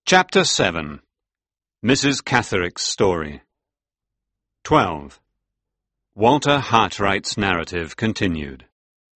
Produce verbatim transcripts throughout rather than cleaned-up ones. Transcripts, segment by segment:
Chapter seven. Missus Catherick's Story. twelve. Walter Hartwright's narrative continued.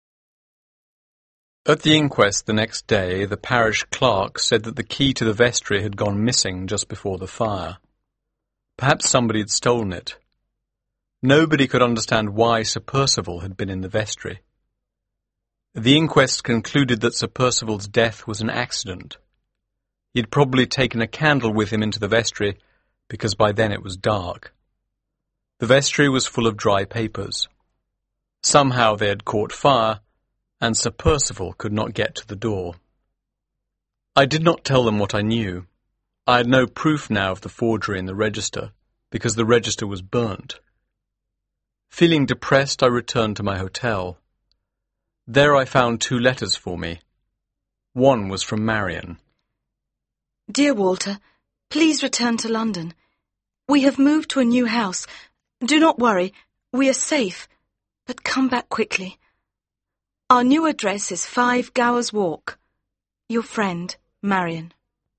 At the inquest the next day, the parish clerk said that the key to the vestry had gone missing just before the fire. Perhaps somebody had stolen it. Nobody could understand why Sir Percival had been in the vestry. The inquest concluded that Sir Percival's death was an accident. He had probably taken a candle with him into the vestry, because by then it was dark. The vestry was full of dry papers. Somehow they had caught fire, and Sir Percival could not get to the door. I did not tell them what I knew. I had no proof now of the forgery in the register, because the register was burnt. Feeling depressed, I returned to my hotel. There I found two letters for me. One was from Marion. Dear Walter, please return to London. We have moved to a new house. Do not worry, we are safe, but come back quickly. Our new address is five Gower's Walk. Your friend, Marion.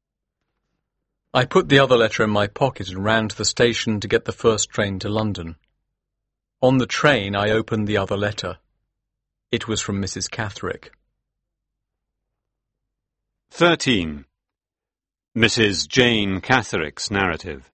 I put the other letter in my pocket and ran to the station to get the first train to London. On the train I opened the other letter. It was from Missus Catherick. thirteen. Missus Jane Catherick's narrative.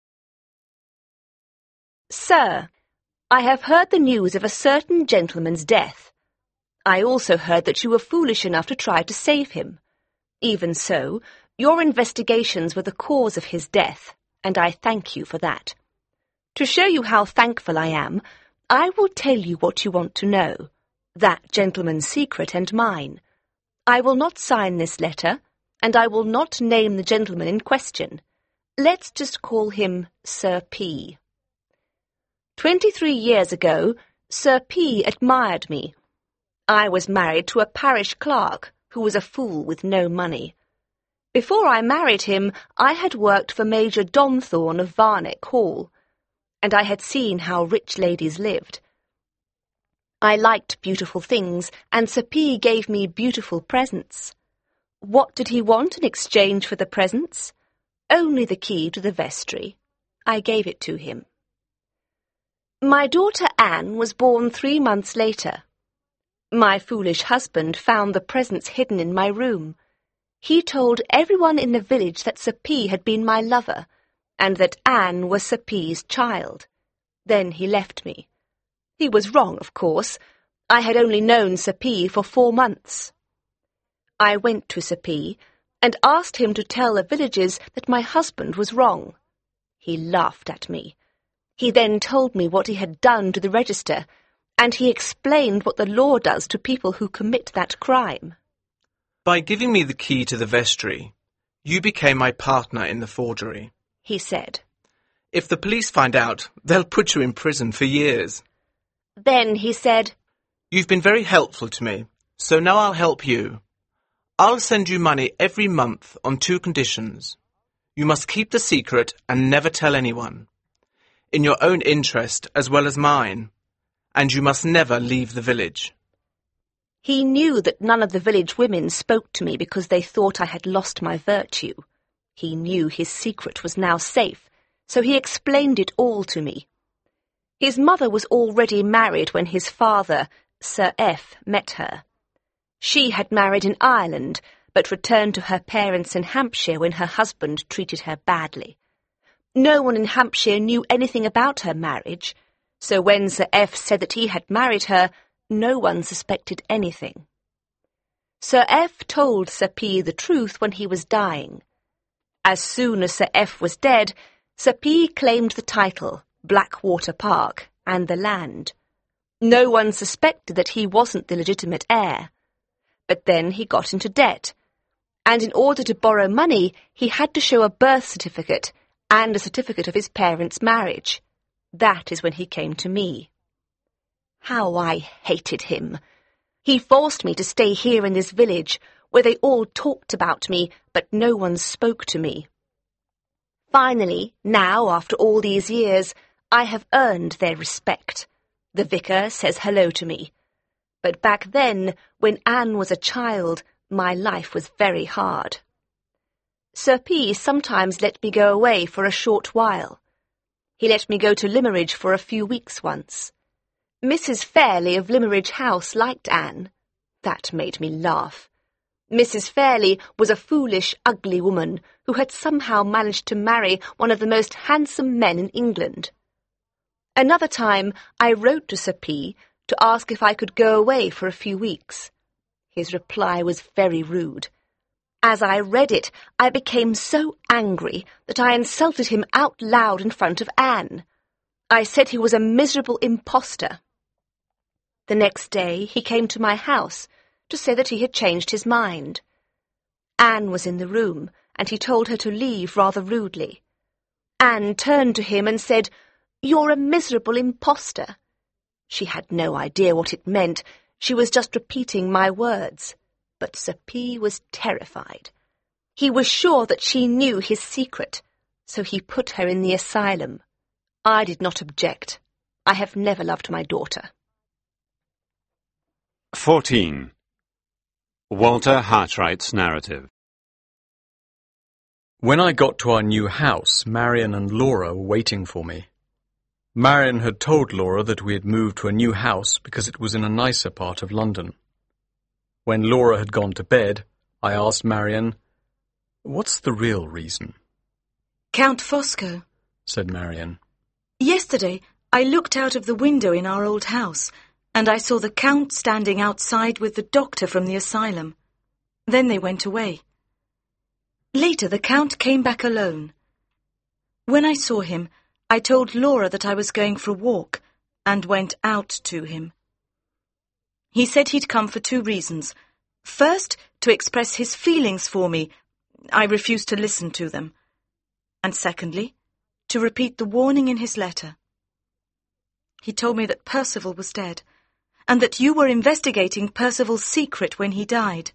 Sir, I have heard the news of a certain gentleman's death. I also heard that you were foolish enough to try to save him. Even so, your investigations were the cause of his death, and I thank you for that. To show you how thankful I am, I will tell you what you want to know, that gentleman's secret and mine. I will not sign this letter, and I will not name the gentleman in question. Let's just call him Sir P. Twenty-three years ago, Sir P. admired me. I was married to a parish clerk who was a fool with no money. Before I married him, I had worked for Major Donthorne of Varneck Hall, and I had seen how rich ladies lived. I liked beautiful things, and Sir P. gave me beautiful presents. What did he want in exchange for the presents? Only the key to the vestry. I gave it to him. My daughter Anne was born three months later. My foolish husband found the presents hidden in my room. He told everyone in the village that Sir P. had been my lover, and that Anne was Sir P.'s child. Then he left me. He was wrong, of course. I had only known Sir P. for four months. I went to Sir P. and asked him to tell the villagers that my husband was wrong. He laughed at me. He then told me what he had done to the register, and he explained what the law does to people who commit that crime. By giving me the key to the vestry, you became my partner in the forgery, he said. If the police find out, they'll put you in prison for years. Then he said, You've been very helpful to me, so now I'll help you. I'll send you money every month on two conditions. You must keep the secret and never tell anyone, in your own interest as well as mine, and you must never leave the village. He knew that none of the village women spoke to me because they thought I had lost my virtue. He knew his secret was now safe, so he explained it all to me. His mother was already married when his father, Sir F., met her. She had married in Ireland, but returned to her parents in Hampshire when her husband treated her badly. No one in Hampshire knew anything about her marriage, so when Sir F. said that he had married her, no one suspected anything. Sir F. told Sir P. the truth when he was dying. As soon as Sir F. was dead, Sir P. claimed the title, Blackwater Park, and the land. No one suspected that he wasn't the legitimate heir. But then he got into debt, and in order to borrow money, he had to show a birth certificate and a certificate of his parents' marriage. That is when he came to me. How I hated him! He forced me to stay here in this village, where they all talked about me, but no one spoke to me. Finally, now, after all these years, I have earned their respect. The vicar says hello to me. But back then, when Anne was a child, my life was very hard. Sir P. sometimes let me go away for a short while. He let me go to Limmeridge for a few weeks once. Missus Fairley of Limmeridge House liked Anne. That made me laugh. Missus Fairley was a foolish, ugly woman who had somehow managed to marry one of the most handsome men in England. Another time I wrote to Sir P. to ask if I could go away for a few weeks. His reply was very rude. As I read it, I became so angry that I insulted him out loud in front of Anne. I said he was a miserable impostor. The next day he came to my house to say that he had changed his mind. Anne was in the room, and he told her to leave rather rudely. Anne turned to him and said, "You're a miserable impostor." She had no idea what it meant. She was just repeating my words. But Sir P. was terrified. He was sure that she knew his secret, so he put her in the asylum. I did not object. I have never loved my daughter. fourteen. Walter Hartwright's narrative. When I got to our new house, Marion and Laura were waiting for me. Marion had told Laura that we had moved to a new house because it was in a nicer part of London. When Laura had gone to bed, I asked Marion, "What's the real reason?" Count Fosco, said Marion. Yesterday I looked out of the window in our old house, and I saw the Count standing outside with the doctor from the asylum. Then they went away. Later the Count came back alone. When I saw him, I told Laura that I was going for a walk, and went out to him. He said he'd come for two reasons. First, to express his feelings for me. I refused to listen to them. And secondly, to repeat the warning in his letter. He told me that Percival was dead, and that you were investigating Percival's secret when he died.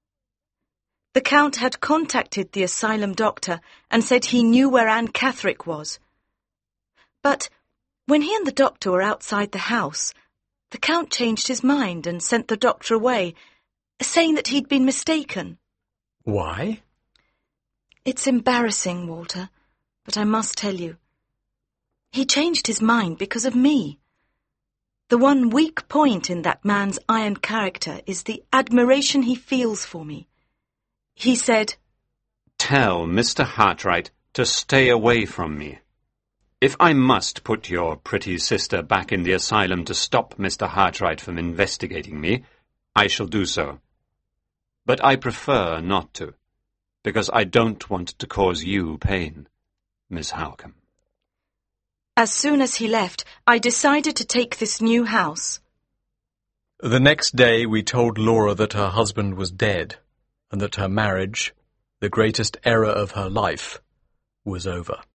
The Count had contacted the asylum doctor and said he knew where Anne Catherick was. But when he and the doctor were outside the house, the Count changed his mind and sent the doctor away, saying that he'd been mistaken. Why? It's embarrassing, Walter, but I must tell you. He changed his mind because of me. The one weak point in that man's iron character is the admiration he feels for me. He said, "Tell Mister Hartwright to stay away from me. If I must put your pretty sister back in the asylum to stop Mister Hartwright from investigating me, I shall do so. But I prefer not to, because I don't want to cause you pain, Miss Halcombe." As soon as he left, I decided to take this new house. The next day we told Laura that her husband was dead, and that her marriage, the greatest error of her life, was over.